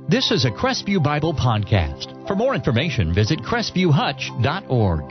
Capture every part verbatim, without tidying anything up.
This is a Crestview Bible podcast. For more information, visit crestview hutch dot org.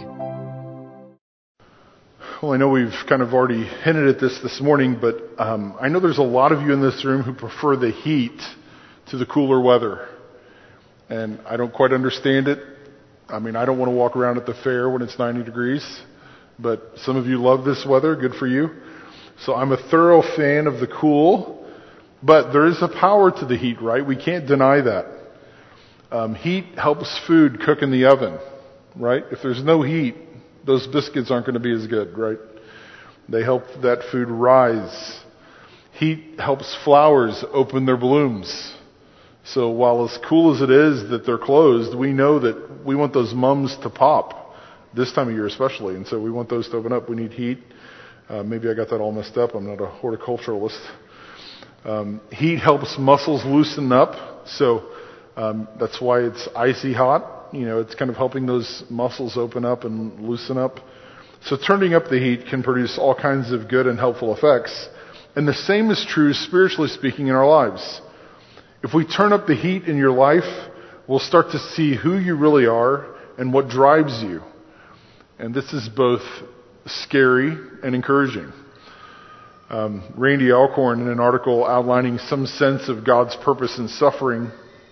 Well, I know we've kind of already hinted at this this morning, but um, I know there's a lot of you in this room who prefer the heat to the cooler weather. And I don't quite understand it. I mean, I don't want to walk around at the fair when it's ninety degrees, but some of you love this weather. Good for you. So I'm a thorough fan of the cool. But there is a power to the heat, right? We can't deny that. Um, heat helps food cook in the oven, right? If there's no heat, those biscuits aren't going to be as good, right? They help that food rise. Heat helps flowers open their blooms. So while as cool as it is that they're closed, we know that we want those mums to pop this time of year especially. And so we want those to open up. We need heat. Uh, maybe I got that all messed up. I'm not a horticulturalist. Um, heat helps muscles loosen up, so um, that's why it's icy hot. You know, it's kind of helping those muscles open up and loosen up. So turning up the heat can produce all kinds of good and helpful effects. And the same is true, spiritually speaking, in our lives. If we turn up the heat in your life, we'll start to see who you really are and what drives you. And this is both scary and encouraging. Um, Randy Alcorn, in an article outlining some sense of God's purpose in suffering,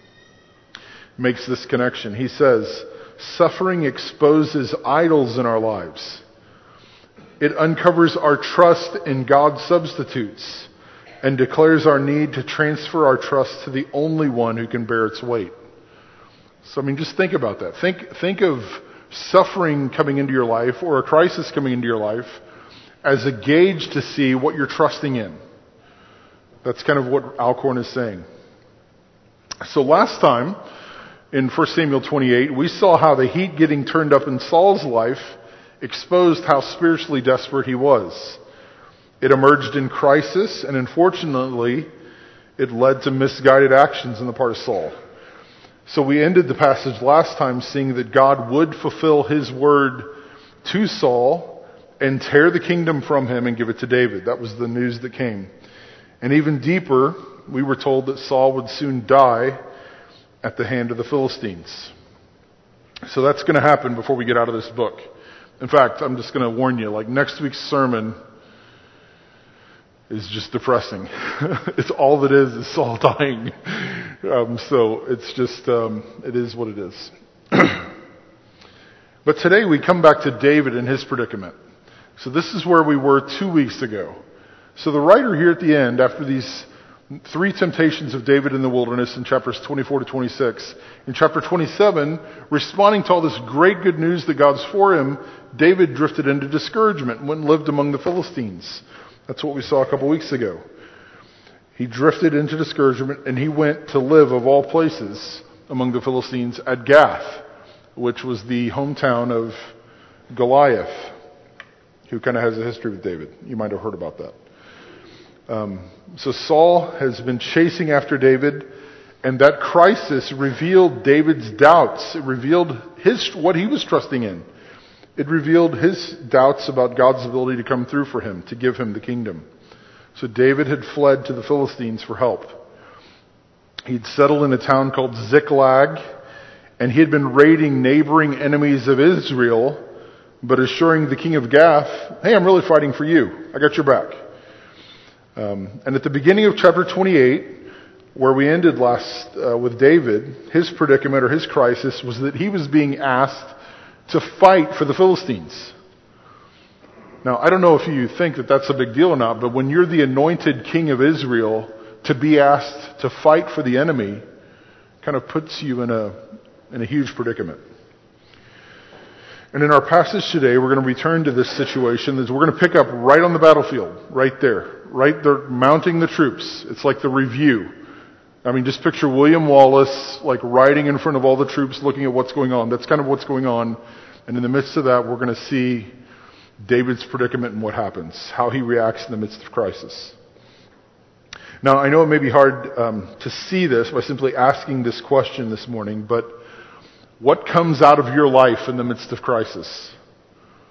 makes this connection. He says, suffering exposes idols in our lives. It uncovers our trust in God's substitutes and declares our need to transfer our trust to the only one who can bear its weight. So, I mean, just think about that. Think, think of suffering coming into your life or a crisis coming into your life as a gauge to see what you're trusting in. That's kind of what Alcorn is saying. So last time, in First Samuel twenty-eight, we saw how the heat getting turned up in Saul's life exposed how spiritually desperate he was. It emerged in crisis, and unfortunately, it led to misguided actions on the part of Saul. So we ended the passage last time seeing that God would fulfill his word to Saul and tear the kingdom from him and give it to David. That was the news that came. And even deeper, we were told that Saul would soon die at the hand of the Philistines. So that's going to happen before we get out of this book. In fact, I'm just going to warn you, like next week's sermon is just depressing. It's all that is is Saul dying. Um, so it's just, um, it is what it is. But today we come back to David and his predicament. So this is where we were two weeks ago. So the writer here at the end, after these three temptations of David in the wilderness in chapters twenty-four to twenty-six, in chapter twenty-seven, responding to all this great good news that God's for him, David drifted into discouragement and went and lived among the Philistines. That's what we saw a couple weeks ago. He drifted into discouragement and he went to live, of all places, among the Philistines at Gath, which was the hometown of Goliath, who kind of has a history with David. You might have heard about that. Um, so Saul has been chasing after David, and that crisis revealed David's doubts. It revealed his what he was trusting in. It revealed his doubts about God's ability to come through for him, to give him the kingdom. So David had fled to the Philistines for help. He'd settled in a town called Ziklag, and he had been raiding neighboring enemies of Israel, but assuring the king of Gath, hey, I'm really fighting for you. I got your back. Um, and at the beginning of chapter twenty-eight, where we ended last uh, with David, his predicament or his crisis was that he was being asked to fight for the Philistines. Now, I don't know if you think that that's a big deal or not, but when you're the anointed king of Israel, to be asked to fight for the enemy kind of puts you in a in a huge predicament. And in our passage today, we're going to return to this situation. We're going to pick up right on the battlefield, right there. Right there, mounting the troops. It's like the review. I mean, just picture William Wallace, like riding in front of all the troops, looking at what's going on. That's kind of what's going on. And in the midst of that, we're going to see David's predicament and what happens, how he reacts in the midst of crisis. Now, I know it may be hard um, to see this by simply asking this question this morning, but what comes out of your life in the midst of crisis?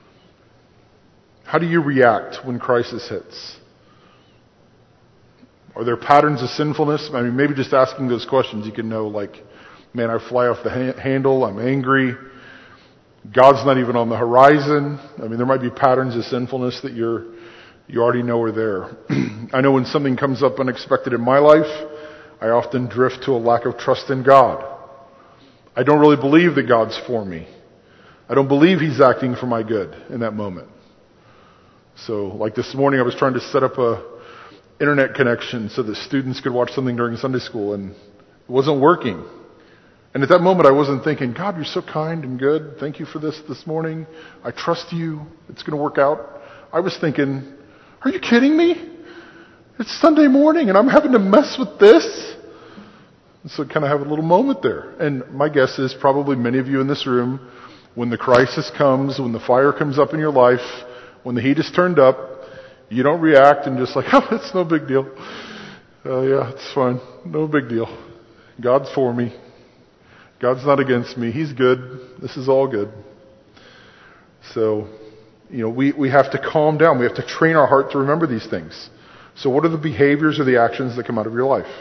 How do you react when crisis hits? Are there patterns of sinfulness? I mean, maybe just asking those questions, you can know, like, man, I fly off the ha- handle, I'm angry, God's not even on the horizon. I mean, there might be patterns of sinfulness that you're, you already know are there. I know when something comes up unexpected in my life, I often drift to a lack of trust in God. I don't really believe that God's for me. I don't believe He's acting for my good in that moment. So, like this morning, I was trying to set up a internet connection so that students could watch something during Sunday school, and it wasn't working. And at that moment, I wasn't thinking, God, you're so kind and good. Thank you for this this morning. I trust you. It's going to work out. I was thinking, are you kidding me? It's Sunday morning, and I'm having to mess with this? And so kind of have a little moment there. And my guess is probably many of you in this room, when the crisis comes, when the fire comes up in your life, when the heat is turned up, you don't react and just like, oh, it's no big deal. Oh, uh, yeah, it's fine. No big deal. God's for me. God's not against me. He's good. This is all good. So, you know, we, we have to calm down. We have to train our heart to remember these things. So what are the behaviors or the actions that come out of your life?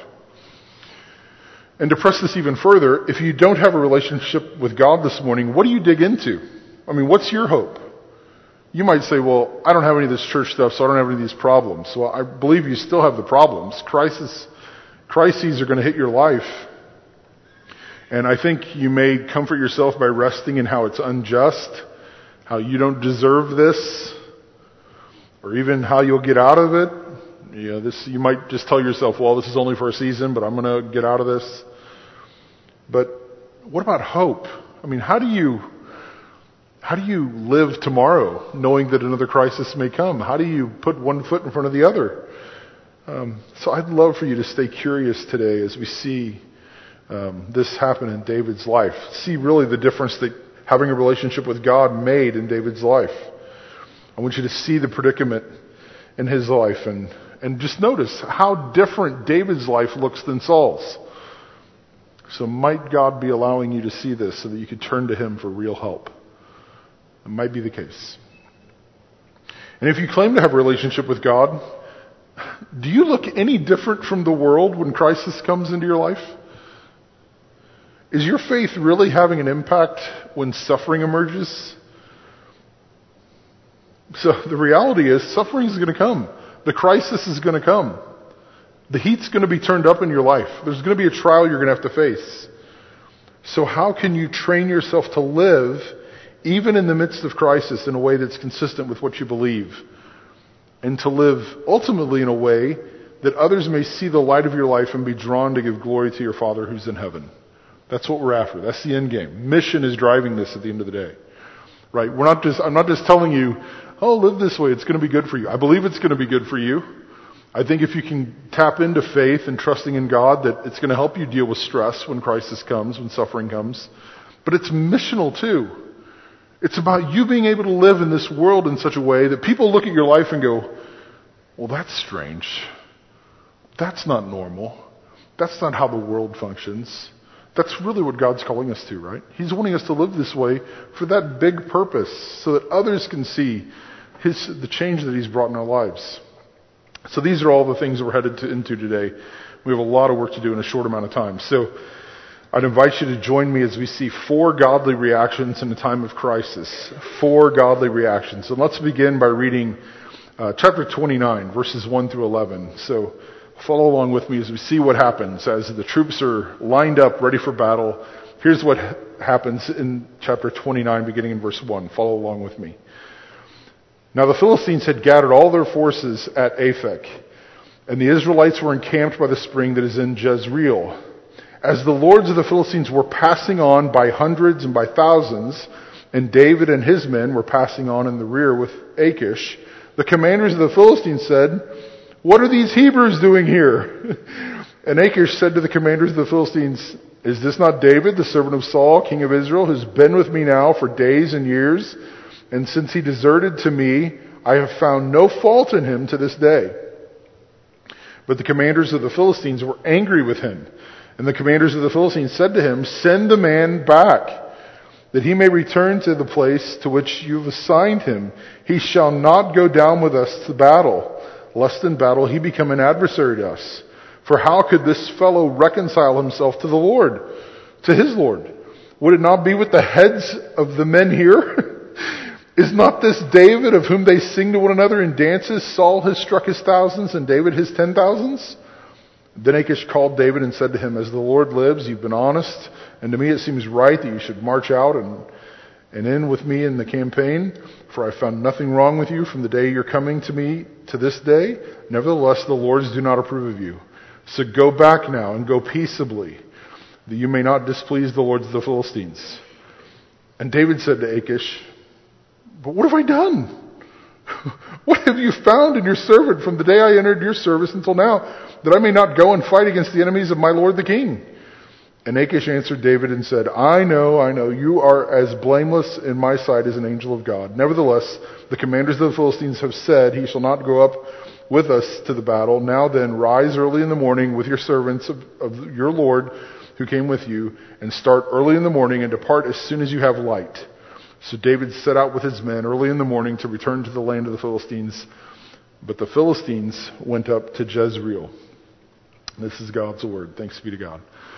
And to press this even further, if you don't have a relationship with God this morning, what do you dig into? I mean, what's your hope? You might say, well, I don't have any of this church stuff, so I don't have any of these problems. Well, I believe you still have the problems. Crisis, crises are going to hit your life. And I think you may comfort yourself by resting in how it's unjust, how you don't deserve this, or even how you'll get out of it. You know, this, you might just tell yourself, well, this is only for a season, but I'm going to get out of this. But what about hope? I mean, how do you... How do you live tomorrow knowing that another crisis may come? How do you put one foot in front of the other? Um, so I'd love for you to stay curious today as we see um, this happen in David's life. See really the difference that having a relationship with God made in David's life. I want you to see the predicament in his life and, and just notice how different David's life looks than Saul's. So might God be allowing you to see this so that you could turn to Him for real help? It might be the case. And if you claim to have a relationship with God, do you look any different from the world when crisis comes into your life? Is your faith really having an impact when suffering emerges? So the reality is suffering is going to come. The crisis is going to come. The heat's going to be turned up in your life. There's going to be a trial you're going to have to face. So how can you train yourself to live even in the midst of crisis in a way that's consistent with what you believe, and to live ultimately in a way that others may see the light of your life and be drawn to give glory to your Father who's in heaven? That's what we're after. That's the end game. Mission is driving this at the end of the day. Right? We're not just, I'm not just telling you, oh, live this way, it's going to be good for you. I believe it's going to be good for you. I think if you can tap into faith and trusting in God, that it's going to help you deal with stress when crisis comes, when suffering comes. But it's missional too. It's about you being able to live in this world in such a way that people look at your life and go, well, that's strange. That's not normal. That's not how the world functions. That's really what God's calling us to, right? He's wanting us to live this way for that big purpose, so that others can see His, the change that He's brought in our lives. So these are all the things we're headed to, into today. We have a lot of work to do in a short amount of time. So I'd invite you to join me as we see four godly reactions in a time of crisis. Four godly reactions. And let's begin by reading uh, chapter twenty-nine, verses one through eleven. So follow along with me as we see what happens as the troops are lined up, ready for battle. Here's what happens in chapter twenty-nine, beginning in verse one. Follow along with me. Now the Philistines had gathered all their forces at Aphek, and the Israelites were encamped by the spring that is in Jezreel. As the lords of the Philistines were passing on by hundreds and by thousands, and David and his men were passing on in the rear with Achish, the commanders of the Philistines said, "What are these Hebrews doing here?" And Achish said to the commanders of the Philistines, "Is this not David, the servant of Saul, king of Israel, who's been with me now for days and years? And since he deserted to me, I have found no fault in him to this day." But the commanders of the Philistines were angry with him. And the commanders of the Philistines said to him, "Send the man back, that he may return to the place to which you have assigned him. He shall not go down with us to battle, lest in battle he become an adversary to us. For how could this fellow reconcile himself to the Lord, to his Lord? Would it not be with the heads of the men here? Is not this David of whom they sing to one another in dances? Saul has struck his thousands and David his ten thousands? Then Achish called David and said to him, as the Lord lives, you've been honest, and to me it seems right that you should march out and, and in with me in the campaign, for I found nothing wrong with you from the day you're coming to me to this day. Nevertheless, the Lords do not approve of you. So go back now and go peaceably, that you may not displease the lords of the Philistines. And David said to Achish, but what have I done? What have you found in your servant from the day I entered your service until now, that I may not go and fight against the enemies of my lord the king? And Achish answered David and said, I know, I know, you are as blameless in my sight as an angel of God. Nevertheless, the commanders of the Philistines have said, he shall not go up with us to the battle. Now then, rise early in the morning with your servants of, of your Lord who came with you, and start early in the morning and depart as soon as you have light. So David set out with his men early in the morning to return to the land of the Philistines. But the Philistines went up to Jezreel. This is God's word. Thanks be to God.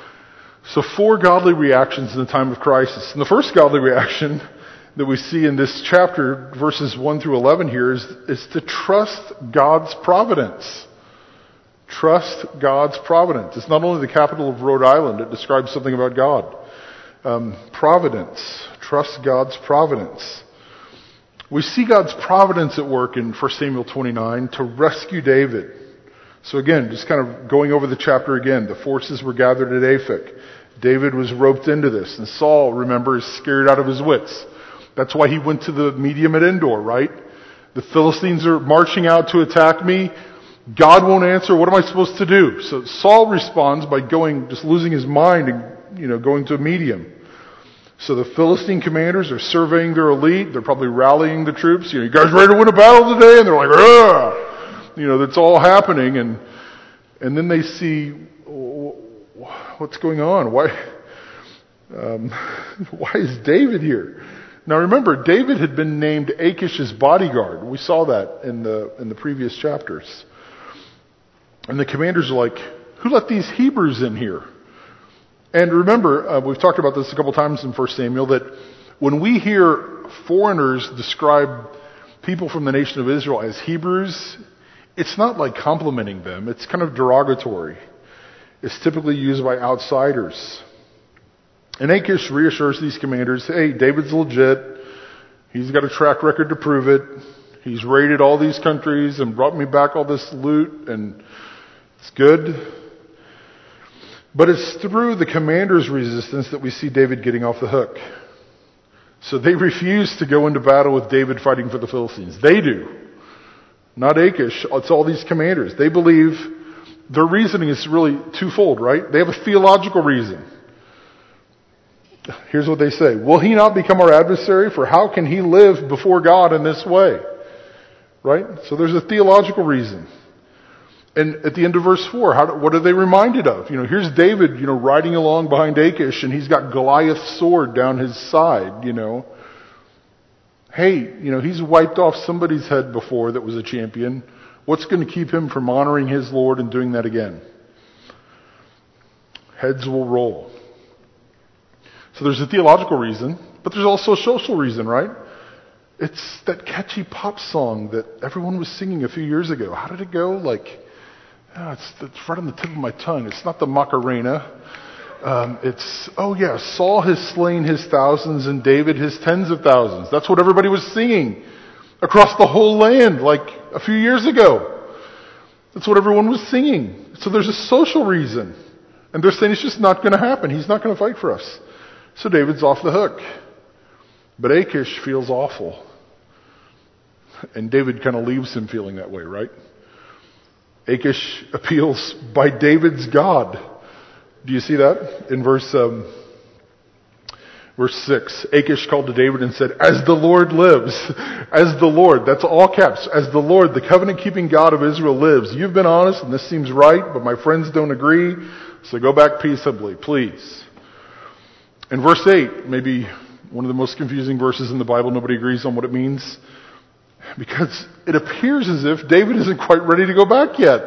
So four godly reactions in the time of crisis. And the first godly reaction that we see in this chapter, verses one through eleven here, is, is to trust God's providence. Trust God's providence. It's not only the capital of Rhode Island, it describes something about God. Um, providence. Trust God's providence. We see God's providence at work in First Samuel twenty-nine to rescue David. So again, just kind of going over the chapter again, the forces were gathered at Aphek. David was roped into this, and Saul, remember, is scared out of his wits. That's why he went to the medium at Endor, right? The Philistines are marching out to attack me. God won't answer. What am I supposed to do? So Saul responds by going, just losing his mind and, you know, going to a medium. So the Philistine commanders are surveying their elite. They're probably rallying the troops. You know, you guys ready to win a battle today? And they're like, ah! You know, that's all happening. And, and then they see, what's going on? Why, um, why is David here? Now remember, David had been named Achish's bodyguard. We saw that in the, in the previous chapters. And the commanders are like, who let these Hebrews in here? And remember, uh, we've talked about this a couple times in First Samuel, that when we hear foreigners describe people from the nation of Israel as Hebrews, it's not like complimenting them. It's kind of derogatory. It's typically used by outsiders. And Achish reassures these commanders, hey, David's legit. He's got a track record to prove it. He's raided all these countries and brought me back all this loot, and it's good. But it's through the commander's resistance that we see David getting off the hook. So they refuse to go into battle with David fighting for the Philistines. They do. Not Achish. It's all these commanders. They believe, their reasoning is really twofold, right? They have a theological reason. Here's what they say. Will he not become our adversary? For how can he live before God in this way? Right? So there's a theological reason. And at the end of verse four, how, what are they reminded of? You know, here's David, you know, riding along behind Achish, and he's got Goliath's sword down his side, you know. Hey, you know, he's wiped off somebody's head before that was a champion. What's going to keep him from honoring his Lord and doing that again? Heads will roll. So there's a theological reason, but there's also a social reason, right? It's that catchy pop song that everyone was singing a few years ago. How did it go? Like, oh, it's, it's right on the tip of my tongue. It's not the Macarena. Um, it's, oh yeah, Saul has slain his thousands and David his tens of thousands. That's what everybody was singing across the whole land like a few years ago. That's what everyone was singing. So there's a social reason. And they're saying it's just not going to happen. He's not going to fight for us. So David's off the hook. But Achish feels awful. And David kind of leaves him feeling that way, right? Achish appeals by David's God. Do you see that? In verse um, verse six, Achish called to David and said, as the Lord lives, as the Lord, that's all caps, as the Lord, the covenant-keeping God of Israel lives, you've been honest and this seems right, but my friends don't agree, so go back peaceably, please. In verse eight, maybe one of the most confusing verses in the Bible, nobody agrees on what it means. Because it appears as if David isn't quite ready to go back yet.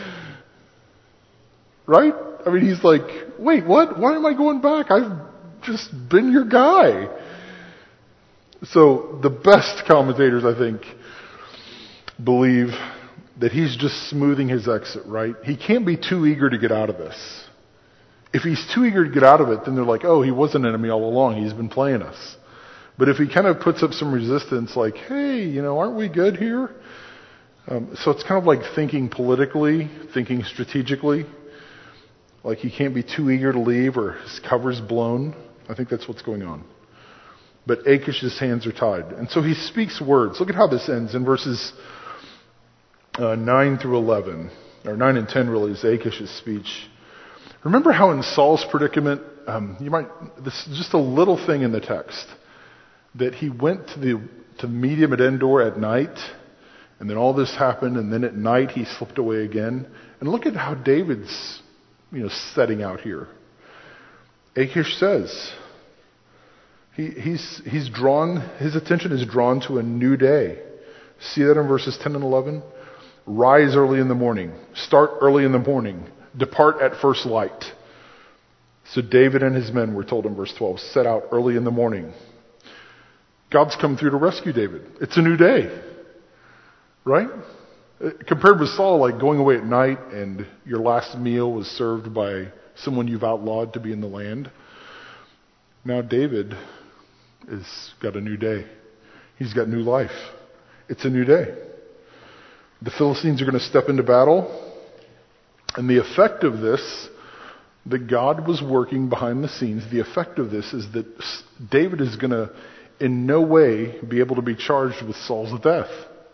Right? I mean, he's like, wait, what? Why am I going back? I've just been your guy. So the best commentators, I think, believe that he's just smoothing his exit, right? He can't be too eager to get out of this. If he's too eager to get out of it, then they're like, oh, he was an enemy all along. He's been playing us. But if he kind of puts up some resistance, like, hey, you know, aren't we good here? Um, so it's kind of like thinking politically, thinking strategically. Like he can't be too eager to leave or his cover's blown. I think that's what's going on. But Achish's hands are tied. And so he speaks words. Look at how this ends in verses uh, nine through eleven. Or nine and ten really is Achish's speech. Remember how in Saul's predicament, um, you might, this is just a little thing in the text, that he went to the to meet him at Endor at night, and then all this happened, and then at night he slipped away again. And look at how David's, you know, setting out here. Achish says, he, he's he's drawn, his attention is drawn to a new day. See that in verses ten and eleven? Rise early in the morning. Start early in the morning. Depart at first light. So David and his men, we're told in verse twelve, set out early in the morning. God's come through to rescue David. It's a new day. Right? Compared with Saul, like going away at night and your last meal was served by someone you've outlawed to be in the land. Now David has got a new day. He's got new life. It's a new day. The Philistines are going to step into battle. And the effect of this, that God was working behind the scenes, the effect of this is that David is going to in no way be able to be charged with Saul's death.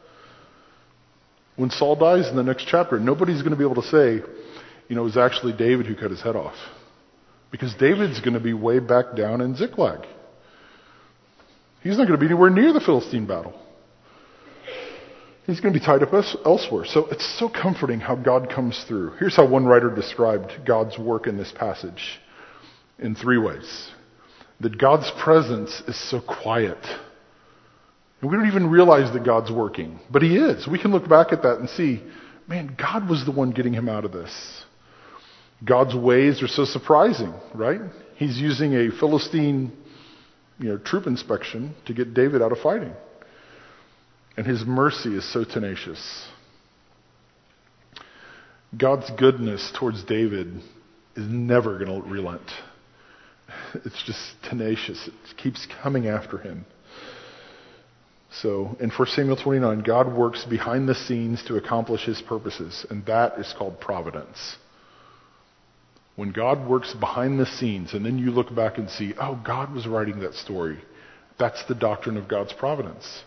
When Saul dies in the next chapter, nobody's going to be able to say, you know, it was actually David who cut his head off. Because David's going to be way back down in Ziklag. He's not going to be anywhere near the Philistine battle. He's going to be tied up elsewhere. So it's so comforting how God comes through. Here's how one writer described God's work in this passage in three ways. That God's presence is so quiet. And we don't even realize that God's working. But He is. We can look back at that and see, man, God was the one getting him out of this. God's ways are so surprising, right? He's using a Philistine, you know, troop inspection to get David out of fighting. And His mercy is so tenacious. God's goodness towards David is never going to relent. It's just tenacious. It keeps coming after him. So in First Samuel twenty-nine, God works behind the scenes to accomplish His purposes, and that is called providence. When God works behind the scenes, and then you look back and see, oh, God was writing that story. That's the doctrine of God's providence.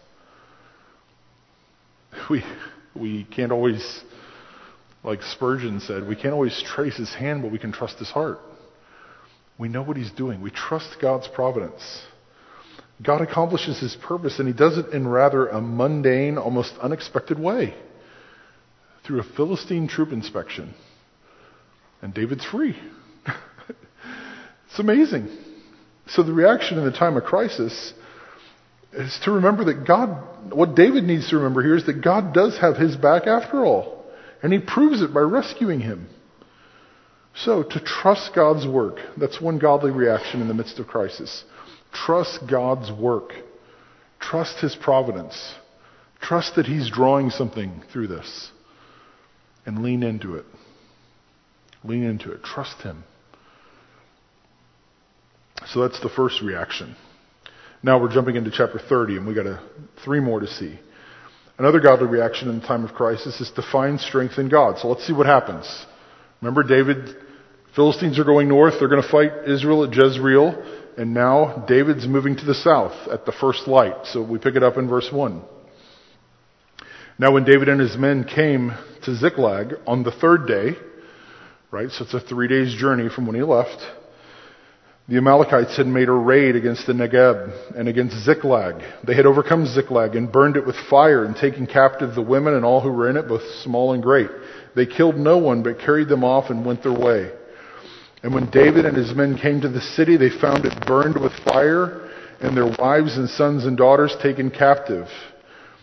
We we can't always, like Spurgeon said, we can't always trace His hand, but we can trust His heart. We know what He's doing. We trust God's providence. God accomplishes His purpose, and He does it in rather a mundane, almost unexpected way. Through a Philistine troop inspection. And David's free. It's amazing. So the reaction in the time of crisis is to remember that God, what David needs to remember here is that God does have his back after all. And He proves it by rescuing him. So to trust God's work, that's one godly reaction in the midst of crisis. Trust God's work. Trust His providence. Trust that He's drawing something through this. And lean into it. Lean into it. Trust Him. So that's the first reaction. Now we're jumping into chapter thirty, and we got a, three more to see. Another godly reaction in the time of crisis is to find strength in God. So let's see what happens. Remember, David, Philistines are going north. They're going to fight Israel at Jezreel. And now David's moving to the south at the first light. So we pick it up in verse one. Now when David and his men came to Ziklag on the third day, right, so it's a three days journey from when he left, the Amalekites had made a raid against the Negeb and against Ziklag. They had overcome Ziklag and burned it with fire and taken captive the women and all who were in it, both small and great. They killed no one, but carried them off and went their way. And when David and his men came to the city, they found it burned with fire and their wives and sons and daughters taken captive.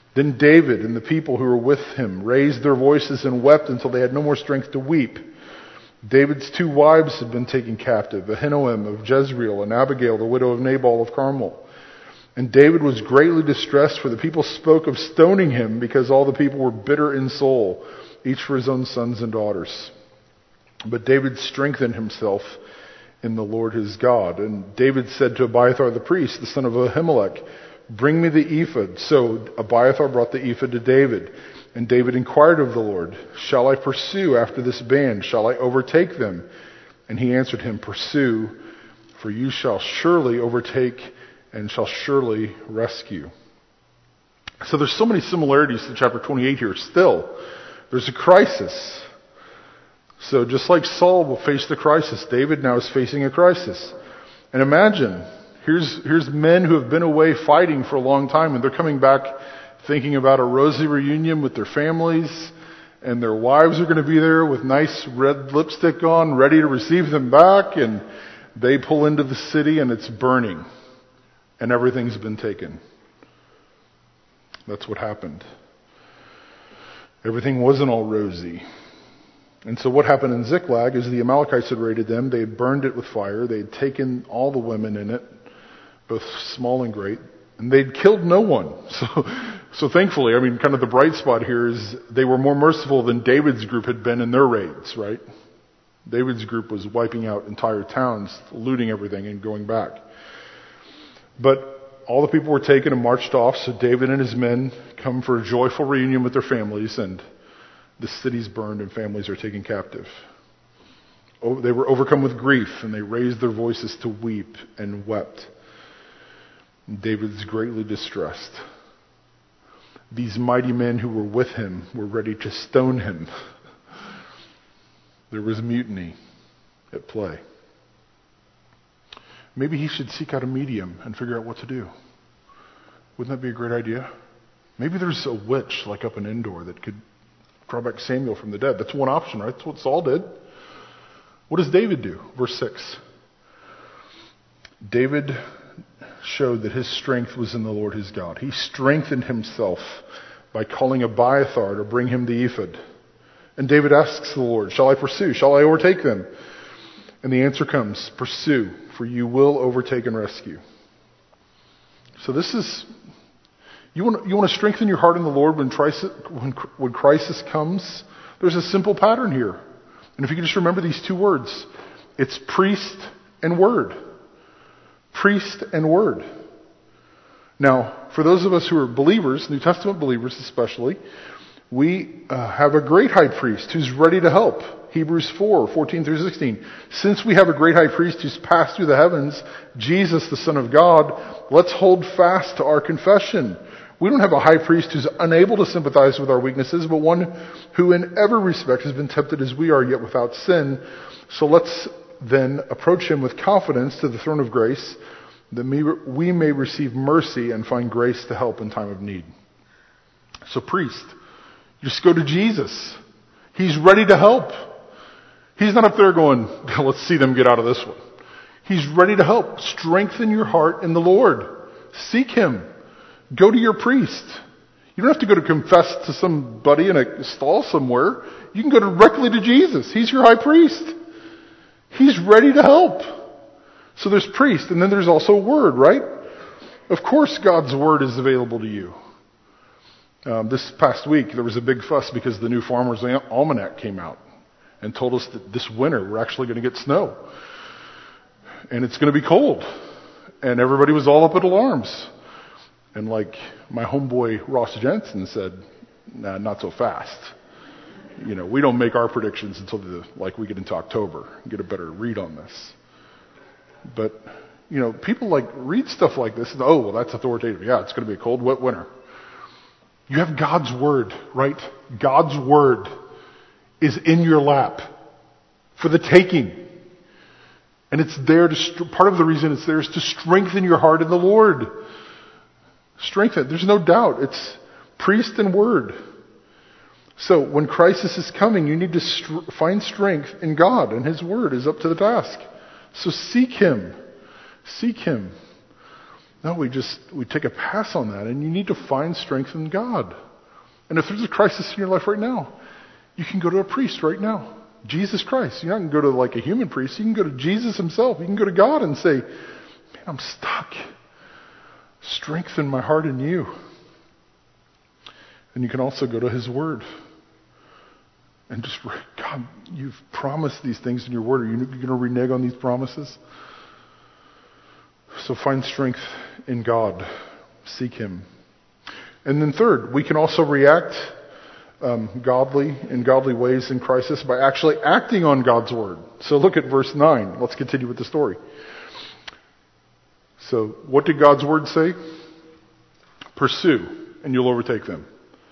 Then David and the people who were with him raised their voices and wept until they had no more strength to weep. David's two wives had been taken captive, Ahinoam of Jezreel and Abigail, the widow of Nabal of Carmel. And David was greatly distressed, for the people spoke of stoning him, because all the people were bitter in soul, each for his own sons and daughters. But David strengthened himself in the Lord his God. And David said to Abiathar the priest, the son of Ahimelech, "Bring me the ephod." So Abiathar brought the ephod to David. And David inquired of the Lord, "Shall I pursue after this band? Shall I overtake them?" And he answered him, "Pursue, for you shall surely overtake and shall surely rescue." So there's so many similarities to chapter twenty-eight here still. There's a crisis. So just like Saul will face the crisis, David now is facing a crisis. And imagine, here's, here's men who have been away fighting for a long time, and they're coming back thinking about a rosy reunion with their families, and their wives are going to be there with nice red lipstick on, ready to receive them back, and they pull into the city and it's burning, and everything's been taken. That's what happened. Everything wasn't all rosy. And so what happened in Ziklag is the Amalekites had raided them. They had burned it with fire. They had taken all the women in it, both small and great. And they'd killed no one. So, so thankfully, I mean, kind of the bright spot here is they were more merciful than David's group had been in their raids, right? David's group was wiping out entire towns, looting everything and going back. But all the people were taken and marched off, so David and his men come for a joyful reunion with their families, and the city's burned and families are taken captive. Oh, they were overcome with grief, and they raised their voices to weep and wept. And David's greatly distressed. These mighty men who were with him were ready to stone him. There was mutiny at play. Maybe he should seek out a medium and figure out what to do. Wouldn't that be a great idea? Maybe there's a witch like up in Endor that could draw back Samuel from the dead. That's one option, right? That's what Saul did. What does David do? Verse six. David showed that his strength was in the Lord his God. He strengthened himself by calling Abiathar to bring him the ephod. And David asks the Lord, "Shall I pursue? Shall I overtake them?" And the answer comes, "Pursue, for you will overtake and rescue." So this is, you want, you want to strengthen your heart in the Lord when crisis, when, when crisis comes? There's a simple pattern here. And if you can just remember these two words, it's priest and word. Priest and word. Now, for those of us who are believers, New Testament believers especially, we uh, have a great high priest who's ready to help. Hebrews four, fourteen through sixteen. Since we have a great high priest who's passed through the heavens, Jesus, the Son of God, let's hold fast to our confession. We don't have a high priest who's unable to sympathize with our weaknesses, but one who in every respect has been tempted as we are, yet without sin. So let's then approach him with confidence to the throne of grace, that we may receive mercy and find grace to help in time of need. So priest, you just go to Jesus. He's ready to help. He's not up there going, let's see them get out of this one. He's ready to help. Strengthen your heart in the Lord. Seek him. Go to your priest. You don't have to go to confess to somebody in a stall somewhere. You can go directly to Jesus. He's your high priest. He's ready to help. So there's priest, and then there's also word, right? Of course God's word is available to you. Um, this past week there was a big fuss because the new Farmer's Almanac came out and told us that this winter we're actually going to get snow. And it's going to be cold. And everybody was all up in alarms. And like my homeboy Ross Jensen said, nah, not so fast. You know, we don't make our predictions until the, like we get into October and get a better read on this. But, you know, people like read stuff like this and, oh, well, that's authoritative. Yeah, it's going to be a cold, wet winter. You have God's word, right? God's word is in your lap for the taking. And it's there to, part of the reason it's there is to strengthen your heart in the Lord. Strengthen. There's no doubt. It's priest and word. So when crisis is coming, you need to st- find strength in God, and his word is up to the task. So seek him. Seek him. No, we just, we take a pass on that, and you need to find strength in God. And if there's a crisis in your life right now, you can go to a priest right now. Jesus Christ. You're not going to go to like a human priest. You can go to Jesus himself. You can go to God and say, man, I'm stuck. Strengthen my heart in you. And you can also go to his word. And just, God, you've promised these things in your word. Are you going to renege on these promises? So find strength in God. Seek him. And then third, we can also react um, godly in godly ways in crisis by actually acting on God's word. So look at verse nine. Let's continue with the story. So what did God's word say? Pursue, and you'll overtake them.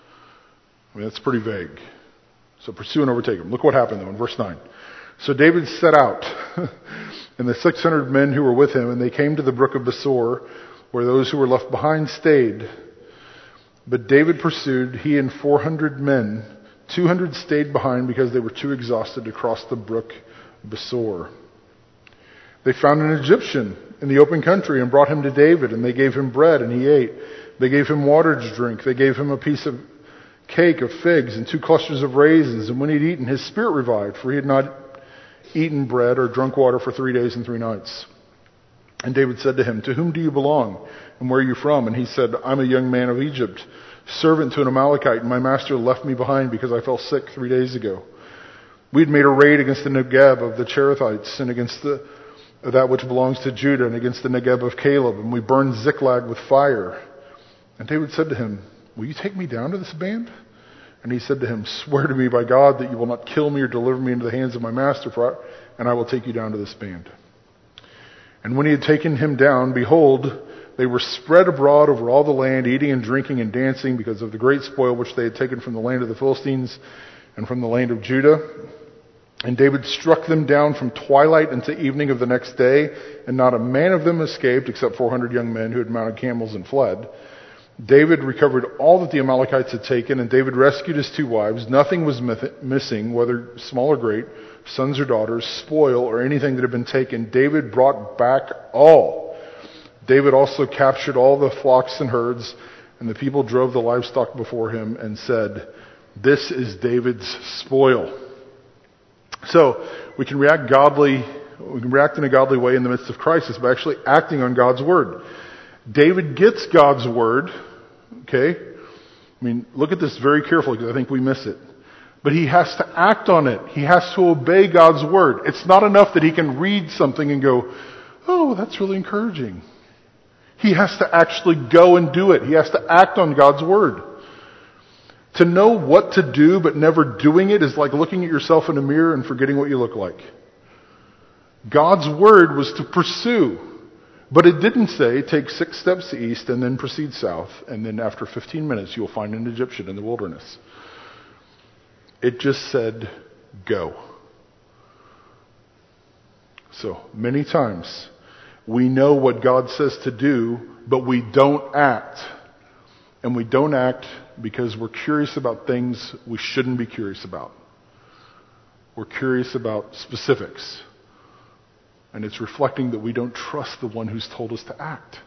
I mean, that's pretty vague. So pursue and overtake them. Look what happened though in verse nine. So David set out, and the six hundred men who were with him, and they came to the brook of Besor, where those who were left behind stayed. But David pursued, he and four hundred men. two hundred stayed behind because they were too exhausted to cross the brook Besor. They found an Egyptian in the open country and brought him to David, and they gave him bread, and he ate. They gave him water to drink. They gave him a piece of cake of figs and two clusters of raisins. And when he'd eaten, his spirit revived, for he had not eaten bread or drunk water for three days and three nights. And David said to him, "To whom do you belong, and where are you from?" And he said, "I'm a young man of Egypt, servant to an Amalekite, and my master left me behind because I fell sick three days ago. We had made a raid against the Negeb of the Cherethites, and against the, that which belongs to Judah, and against the Negeb of Caleb, and we burned Ziklag with fire." And David said to him, "Will you take me down to this band?" And he said to him, "Swear to me by God that you will not kill me or deliver me into the hands of my master, for I, and I will take you down to this band." And when he had taken him down, behold, they were spread abroad over all the land, eating and drinking and dancing because of the great spoil which they had taken from the land of the Philistines and from the land of Judah. And David struck them down from twilight until evening of the next day, and not a man of them escaped except four hundred young men who had mounted camels and fled. David recovered all that the Amalekites had taken, and David rescued his two wives. Nothing was missing, whether small or great, sons or daughters, spoil, or anything that had been taken. David brought back all. David also captured all the flocks and herds, and the people drove the livestock before him and said, "This is David's spoil." So, we can react godly, we can react in a godly way in the midst of crisis by actually acting on God's word. David gets God's word, okay? I mean, look at this very carefully because I think we miss it. But he has to act on it. He has to obey God's word. It's not enough that he can read something and go, "Oh, that's really encouraging." He has to actually go and do it. He has to act on God's word. To know what to do but never doing it is like looking at yourself in a mirror and forgetting what you look like. God's word was to pursue. But it didn't say, take six steps east and then proceed south, and then after fifteen minutes you'll find an Egyptian in the wilderness. It just said, go. So, many times, we know what God says to do, but we don't act. And we don't act because we're curious about things we shouldn't be curious about. We're curious about specifics. And it's reflecting that we don't trust the one who's told us to act.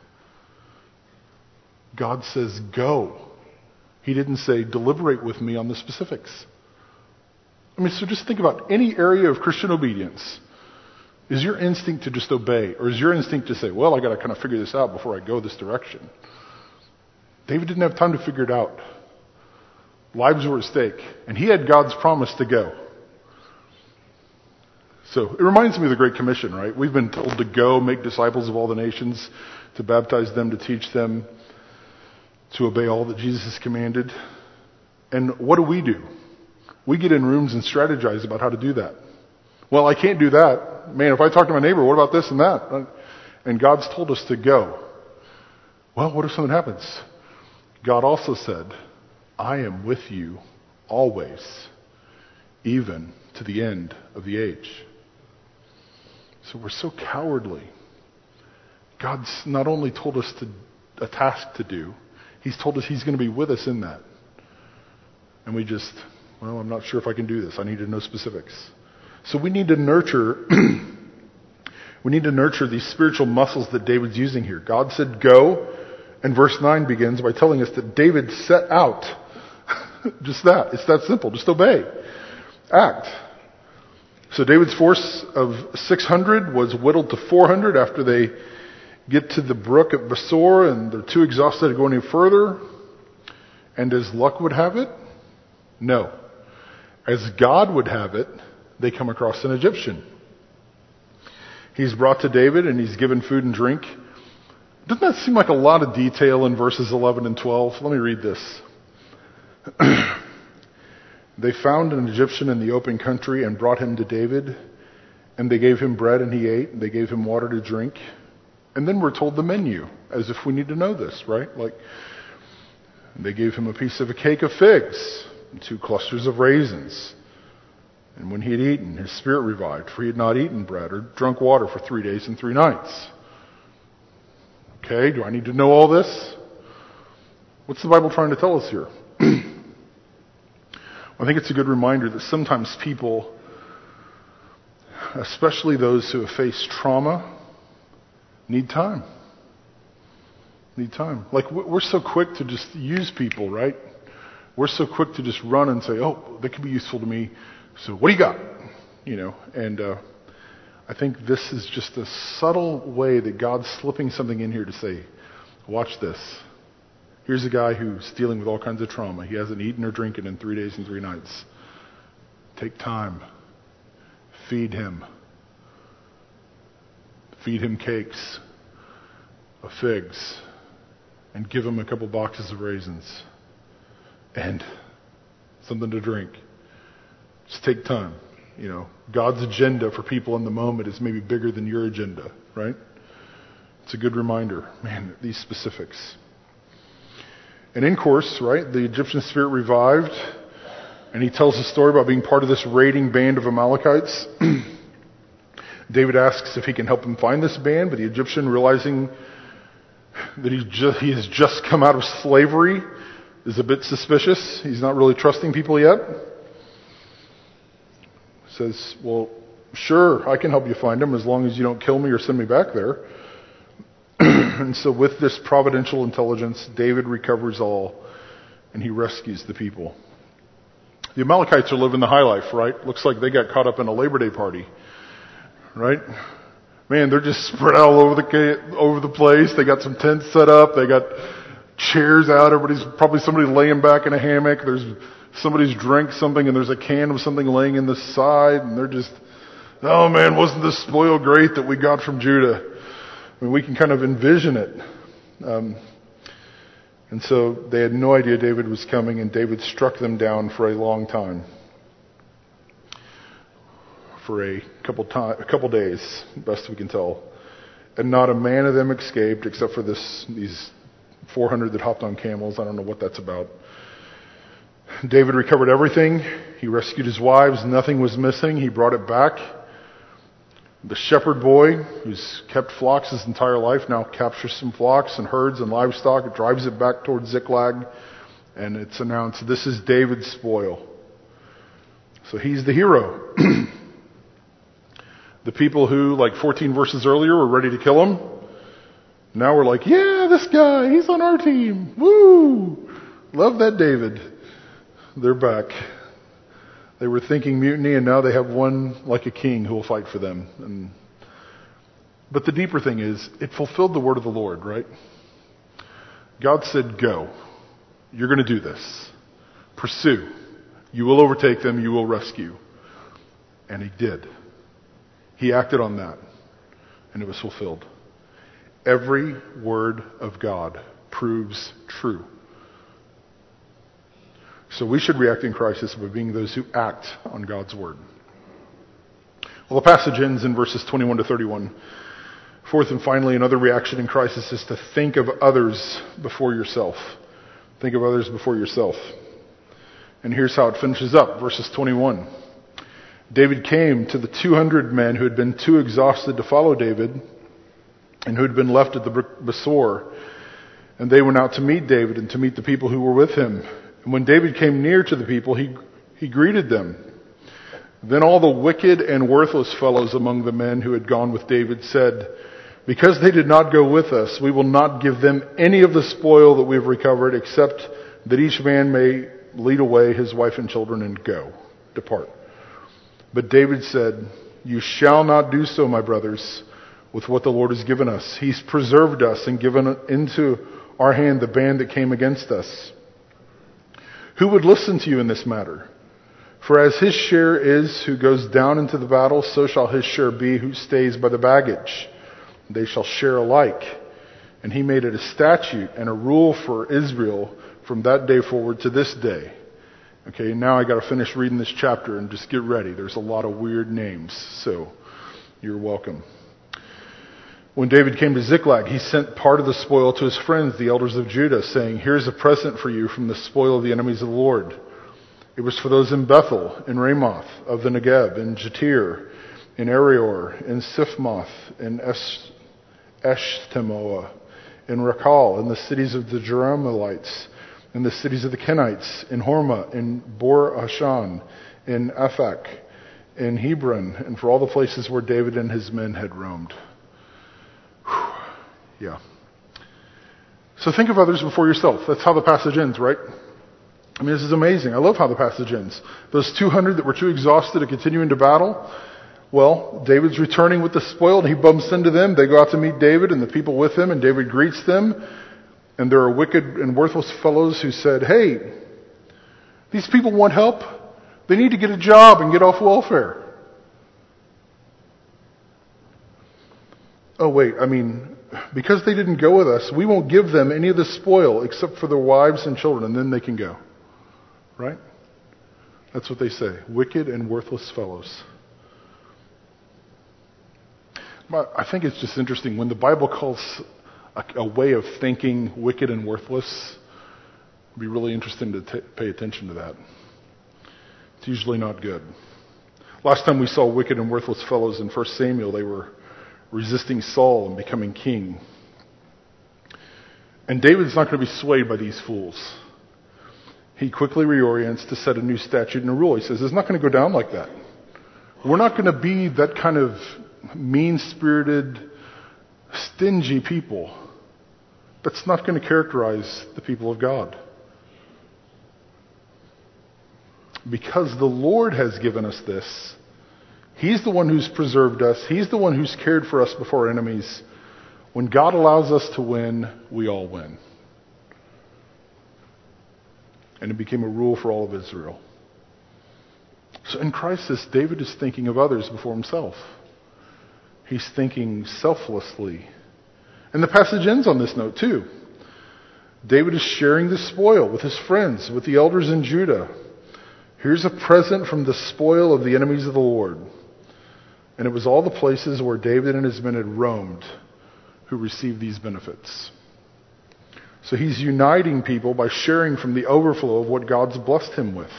God says, go. He didn't say, deliberate with me on the specifics. I mean, so just think about any area of Christian obedience. Is your instinct to just obey? Or is your instinct to say, well, I got to kind of figure this out before I go this direction? David didn't have time to figure it out. Lives were at stake. And he had God's promise to go. So it reminds me of the Great Commission, right? We've been told to go, make disciples of all the nations, to baptize them, to teach them, to obey all that Jesus has commanded. And what do we do? We get in rooms and strategize about how to do that. Well, I can't do that. Man, if I talk to my neighbor, what about this and that? And God's told us to go. Well, what if something happens? God also said, I am with you always, even to the end of the age. So we're so cowardly. God's not only told us to, a task to do, He's told us He's going to be with us in that. And we just, well, I'm not sure if I can do this. I need to know specifics. So we need to nurture We need to nurture these spiritual muscles that David's using here. God said go, and verse nine begins by telling us that David set out. Just that. It's that simple. Just obey. Act. So David's force of six hundred was whittled to four hundred after they get to the brook at Besor, and they're too exhausted to go any further. And as luck would have it, no. As God would have it, they come across an Egyptian. He's brought to David and he's given food and drink. Doesn't that seem like a lot of detail in verses eleven and twelve? Let me read this. They found an Egyptian in the open country and brought him to David, and they gave him bread and he ate, and they gave him water to drink. And then we're told the menu, as if we need to know this, right? Like, they gave him a piece of a cake of figs, and two clusters of raisins. And when he had eaten, his spirit revived, for he had not eaten bread or drunk water for three days and three nights. Okay, do I need to know all this? What's the Bible trying to tell us here? I think it's a good reminder that sometimes people, especially those who have faced trauma, need time. Need time. Like, we're so quick to just use people, right? We're so quick to just run and say, oh, that could be useful to me. So what do you got? You know, and uh, I think this is just a subtle way that God's slipping something in here to say, watch this. Here's a guy who's dealing with all kinds of trauma. He hasn't eaten or drinking in three days and three nights. Take time. Feed him. Feed him cakes of figs. And give him a couple boxes of raisins. And something to drink. Just take time. You know, God's agenda for people in the moment is maybe bigger than your agenda, right? It's a good reminder. Man, these specifics. And in course, right, the Egyptian spirit revived, and he tells a story about being part of this raiding band of Amalekites. David asks if he can help him find this band, but the Egyptian, realizing that he, just, he has just come out of slavery, is a bit suspicious. He's not really trusting people yet. Says, well, sure, I can help you find him as long as you don't kill me or send me back there. And so with this providential intelligence, David recovers all, and he rescues the people. The Amalekites are living the high life, right? Looks like they got caught up in a Labor Day party, right? Man, they're just spread all over the over the place. They got some tents set up. They got chairs out. Everybody's probably somebody laying back in a hammock. There's somebody's drank something, and there's a can of something laying in the side, and they're just, oh man, wasn't this spoil great that we got from Judah? I mean, we can kind of envision it. Um, and so they had no idea David was coming, and David struck them down for a long time. For a couple time, a couple days, best we can tell. And not a man of them escaped except for this these four hundred that hopped on camels. I don't know what that's about. David recovered everything. He rescued his wives. Nothing was missing. He brought it back. The shepherd boy, who's kept flocks his entire life, now captures some flocks and herds and livestock. It drives it back towards Ziklag, and it's announced, this is David's spoil. So he's the hero. The people who, like fourteen verses earlier, were ready to kill him, now we're like, yeah, this guy, he's on our team. Woo! Love that David. They're back. They were thinking mutiny, and now they have one like a king who will fight for them. And, but the deeper thing is, it fulfilled the word of the Lord, right? God said, go. You're going to do this. Pursue. You will overtake them. You will rescue. And he did. He acted on that, and it was fulfilled. Every word of God proves true. So we should react in crisis by being those who act on God's word. Well, the passage ends in verses twenty-one to thirty-one. Fourth and finally, another reaction in crisis is to think of others before yourself. Think of others before yourself. And here's how it finishes up, verses twenty-one. David came to the two hundred men who had been too exhausted to follow David and who had been left at the Besor. And they went out to meet David and to meet the people who were with him. And when David came near to the people, he, he greeted them. Then all the wicked and worthless fellows among the men who had gone with David said, "Because they did not go with us, we will not give them any of the spoil that we have recovered, except that each man may lead away his wife and children and go, depart." But David said, "You shall not do so, my brothers, with what the Lord has given us. He's preserved us and given into our hand the band that came against us. Who would listen to you in this matter? For as his share is who goes down into the battle, so shall his share be who stays by the baggage. They shall share alike." And he made it a statute and a rule for Israel from that day forward to this day. Okay, now I got to finish reading this chapter and just get ready. There's a lot of weird names, so you're welcome. When David came to Ziklag, he sent part of the spoil to his friends, the elders of Judah, saying, "Here's a present for you from the spoil of the enemies of the Lord." It was for those in Bethel, in Ramoth of the Negeb, in Jatir, in Arior, in Sifmoth, in Es- Eshtemoa, in Rakal, in the cities of the Jerahmeelites, in the cities of the Kenites, in Hormah, in Bor Ashan, in Aphek, in Hebron, and for all the places where David and his men had roamed. Whew. Yeah. So think of others before yourself. That's how the passage ends, right? I mean, this is amazing. I love how the passage ends. Those two hundred that were too exhausted to continue into battle, well, David's returning with the spoil, and he bumps into them. They go out to meet David and the people with him, and David greets them. And there are wicked and worthless fellows who said, "Hey, these people want help. They need to get a job and get off welfare." Oh, wait, I mean, because they didn't go with us, we won't give them any of the spoil except for their wives and children, and then they can go. Right? That's what they say. Wicked and worthless fellows. But I think it's just interesting. When the Bible calls a, a way of thinking wicked and worthless, it'd be really interesting to t- pay attention to that. It's usually not good. Last time we saw wicked and worthless fellows in First Samuel, they were resisting Saul and becoming king. And David's not going to be swayed by these fools. He quickly reorients to set a new statute and a rule. He says, it's not going to go down like that. We're not going to be that kind of mean-spirited, stingy people. That's not going to characterize the people of God. Because the Lord has given us this. He's the one who's preserved us. He's the one who's cared for us before our enemies. When God allows us to win, we all win. And it became a rule for all of Israel. So in crisis, David is thinking of others before himself. He's thinking selflessly. And the passage ends on this note too. David is sharing the spoil with his friends, with the elders in Judah. Here's a present from the spoil of the enemies of the Lord. And it was all the places where David and his men had roamed who received these benefits. So he's uniting people by sharing from the overflow of what God's blessed him with.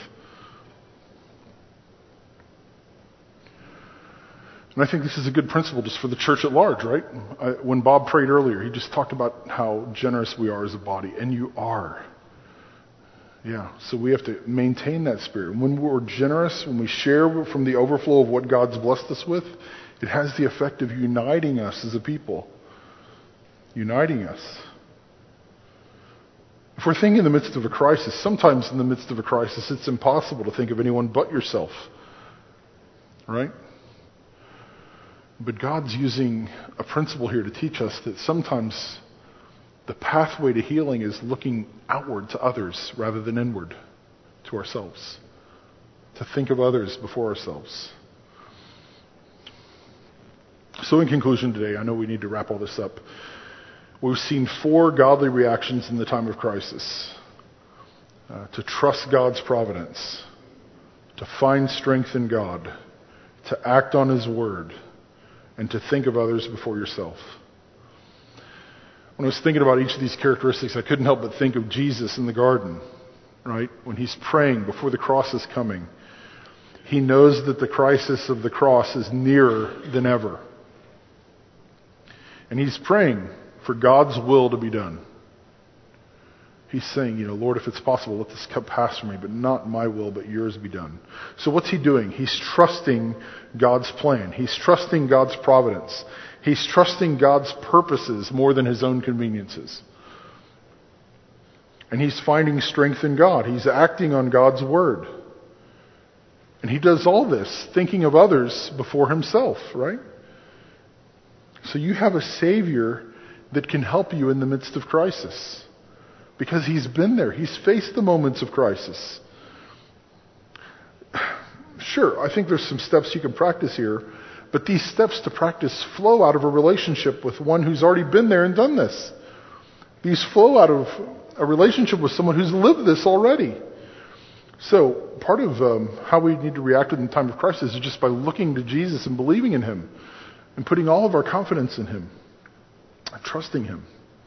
And I think this is a good principle just for the church at large, right? I, when Bob prayed earlier, he just talked about how generous we are as a body. And you are. Yeah, so we have to maintain that spirit. When we're generous, when we share from the overflow of what God's blessed us with, it has the effect of uniting us as a people. Uniting us. If we're thinking in the midst of a crisis, sometimes in the midst of a crisis, it's impossible to think of anyone but yourself. Right? But God's using a principle here to teach us that sometimes the pathway to healing is looking outward to others rather than inward to ourselves. To think of others before ourselves. So in conclusion today, I know we need to wrap all this up. We've seen four godly reactions in the time of crisis. Uh, to trust God's providence. To find strength in God. To act on His Word. And to think of others before yourself. When I was thinking about each of these characteristics, I couldn't help but think of Jesus in the garden, right? When He's praying before the cross is coming. He knows that the crisis of the cross is nearer than ever. And He's praying for God's will to be done. He's saying, you know, Lord, if it's possible, let this cup pass from me, but not my will, but yours be done. So what's he doing? He's trusting God's plan. He's trusting God's providence. He's trusting God's purposes more than his own conveniences. And he's finding strength in God. He's acting on God's word. And he does all this thinking of others before himself, right? So you have a Savior that can help you in the midst of crisis. Because he's been there. He's faced the moments of crisis. Sure, I think there's some steps you can practice here, but these steps to practice flow out of a relationship with one who's already been there and done this. These flow out of a relationship with someone who's lived this already. So part of um, how we need to react in the time of crisis is just by looking to Jesus and believing in him and putting all of our confidence in him and trusting him.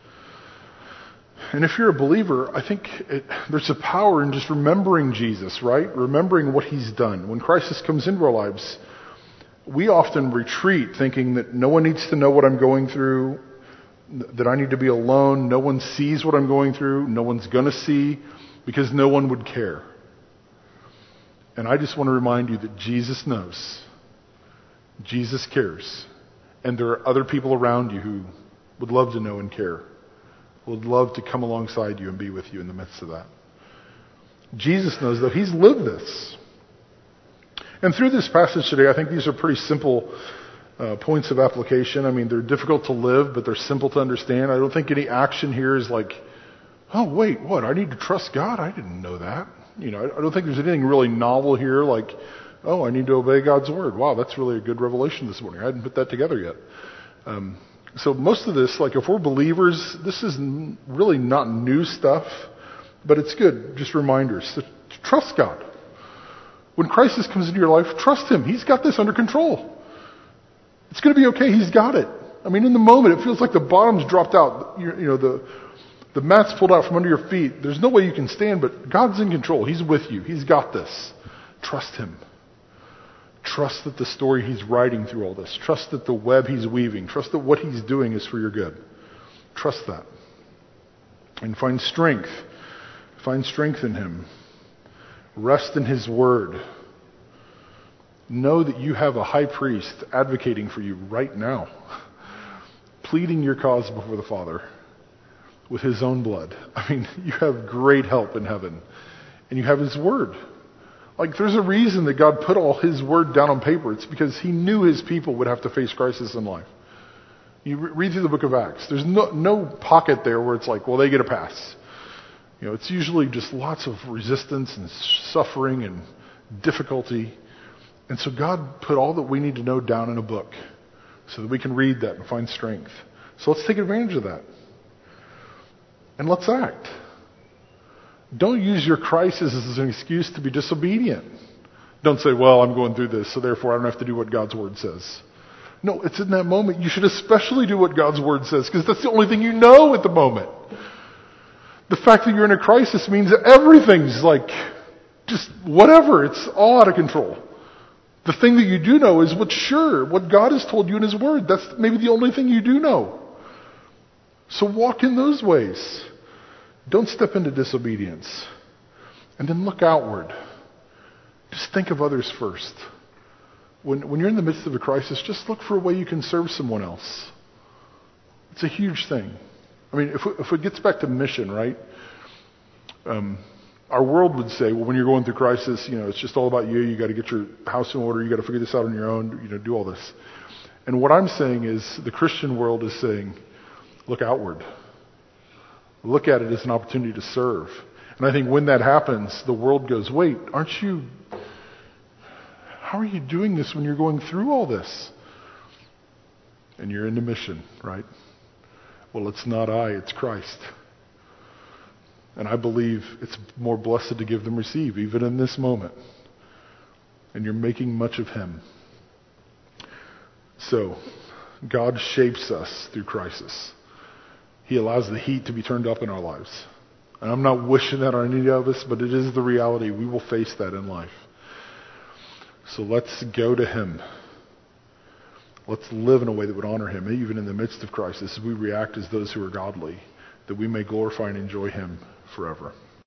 And if you're a believer, I think it, there's a power in just remembering Jesus, right? Remembering what he's done. When crisis comes into our lives, we often retreat thinking that no one needs to know what I'm going through, that I need to be alone, no one sees what I'm going through, no one's going to see, because no one would care. And I just want to remind you that Jesus knows. Jesus cares. And there are other people around you who would love to know and care. Would love to come alongside you and be with you in the midst of that. Jesus knows, though. He's lived this. And through this passage today, I think these are pretty simple uh, points of application. I mean, they're difficult to live, but they're simple to understand. I don't think any action here is like, oh, wait, what? I need to trust God? I didn't know that. You know, I don't think there's anything really novel here like, oh, I need to obey God's word. Wow, that's really a good revelation this morning. I hadn't put that together yet. Um, So most of this, like if we're believers, this is really not new stuff, but it's good, just reminders to, to trust God. When crisis comes into your life, trust him. He's got this under control. It's going to be okay. He's got it. I mean, in the moment, it feels like the bottom's dropped out. You, you know, the the mat's pulled out from under your feet. There's no way you can stand, but God's in control. He's with you. He's got this. Trust him. Trust that the story he's writing through all this. Trust that the web he's weaving. Trust that what he's doing is for your good. Trust that. And find strength. Find strength in him. Rest in his word. Know that you have a high priest advocating for you right now. Pleading your cause before the Father with his own blood. I mean, you have great help in heaven. And you have his word. Like, there's a reason that God put all his word down on paper. It's because he knew his people would have to face crisis in life. You re- read through the book of Acts. There's no, no pocket there where it's like, well, they get a pass. You know, it's usually just lots of resistance and suffering and difficulty. And so God put all that we need to know down in a book so that we can read that and find strength. So let's take advantage of that. And let's act. Don't use your crisis as an excuse to be disobedient. Don't say, well, I'm going through this, so therefore I don't have to do what God's word says. No, it's in that moment. You should especially do what God's word says, because that's the only thing you know at the moment. The fact that you're in a crisis means that everything's like, just whatever. It's all out of control. The thing that you do know is what's sure, what God has told you in his word. That's maybe the only thing you do know. So walk in those ways. Don't step into disobedience. And then look outward. Just think of others first. When, when you're in the midst of a crisis, just look for a way you can serve someone else. It's a huge thing. I mean, if, if it gets back to mission, right? Um, our world would say, well, when you're going through crisis, you know, it's just all about you. You got to get your house in order. You got to figure this out on your own. You know, do all this. And what I'm saying is, the Christian world is saying, look outward. Look at it as an opportunity to serve. And I think when that happens, the world goes, wait, aren't you, how are you doing this when you're going through all this? And you're in the mission, right? Well, it's not I, it's Christ. And I believe it's more blessed to give than receive, even in this moment. And you're making much of him. So, God shapes us through crisis. He allows the heat to be turned up in our lives. And I'm not wishing that on any of us, but it is the reality. We will face that in life. So let's go to him. Let's live in a way that would honor him, even in the midst of crisis. We react as those who are godly, that we may glorify and enjoy him forever.